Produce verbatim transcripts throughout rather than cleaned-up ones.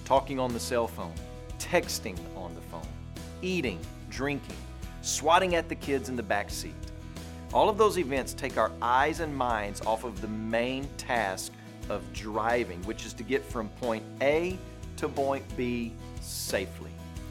talking on the cell phone, texting on the phone, eating, drinking, swatting at the kids in the back seat. All of those events take our eyes and minds off of the main task of driving, which is to get from point A to point B safely.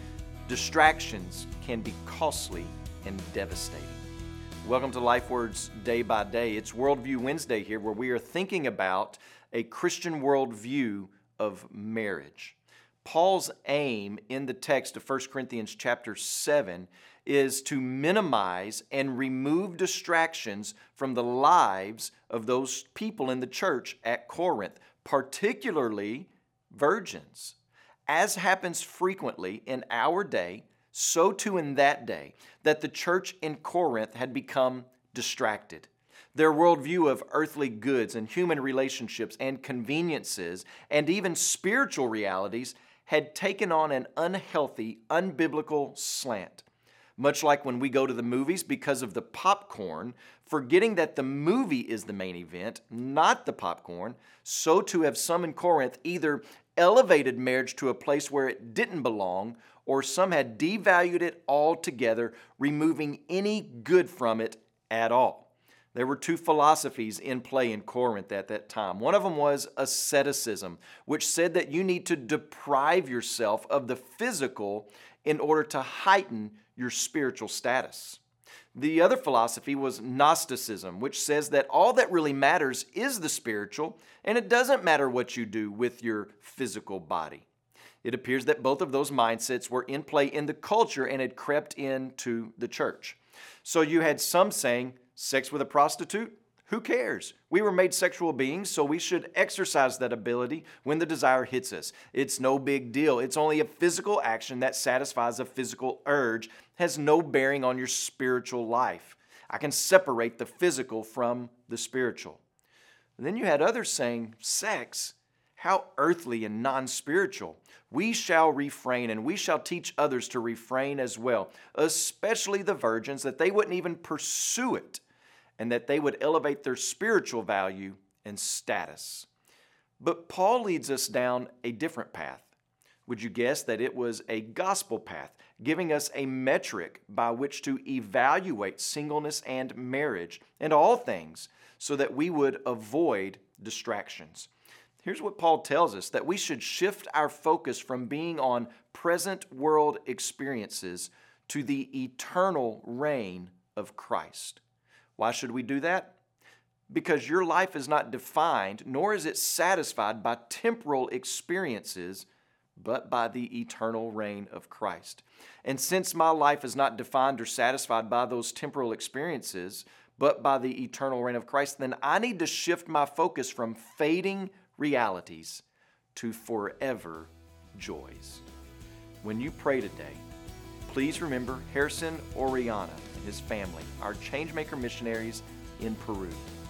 Distractions can be costly and devastating. Welcome to LifeWords Day by Day. It's Worldview Wednesday here, where we are thinking about a Christian worldview of marriage. Paul's aim in the text of First Corinthians chapter seven is to minimize and remove distractions from the lives of those people in the church at Corinth, particularly virgins. As happens frequently in our day, so too in that day, that the church in Corinth had become distracted. Their worldview of earthly goods and human relationships and conveniences and even spiritual realities had taken on an unhealthy, unbiblical slant. Much like when we go to the movies because of the popcorn, forgetting that the movie is the main event, not the popcorn, so too have some in Corinth either elevated marriage to a place where it didn't belong, or some had devalued it altogether, removing any good from it at all. There were two philosophies in play in Corinth at that time. One of them was asceticism, which said that you need to deprive yourself of the physical in order to heighten your spiritual status. The other philosophy was Gnosticism, which says that all that really matters is the spiritual, and it doesn't matter what you do with your physical body. It appears that both of those mindsets were in play in the culture and had crept into the church. So you had some saying, sex with a prostitute? Who cares? We were made sexual beings, so we should exercise that ability when the desire hits us. It's no big deal. It's only a physical action that satisfies a physical urge, has no bearing on your spiritual life. I can separate the physical from the spiritual. And then you had others saying, sex? How earthly and non-spiritual. We shall refrain, and we shall teach others to refrain as well, especially the virgins, that they wouldn't even pursue it, and that they would elevate their spiritual value and status. But Paul leads us down a different path. Would you guess that it was a gospel path, giving us a metric by which to evaluate singleness and marriage and all things so that we would avoid distractions? Here's what Paul tells us, that we should shift our focus from being on present world experiences to the eternal reign of Christ. Why should we do that? Because your life is not defined, nor is it satisfied by temporal experiences, but by the eternal reign of Christ. And since my life is not defined or satisfied by those temporal experiences, but by the eternal reign of Christ, then I need to shift my focus from fading realities to forever joys. When you pray today, please remember Harrison Oriana and his family, our Changemaker missionaries in Peru.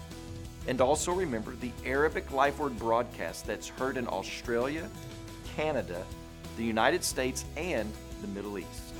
And also remember the Arabic LifeWord broadcast that's heard in Australia, Canada, the United States, and the Middle East.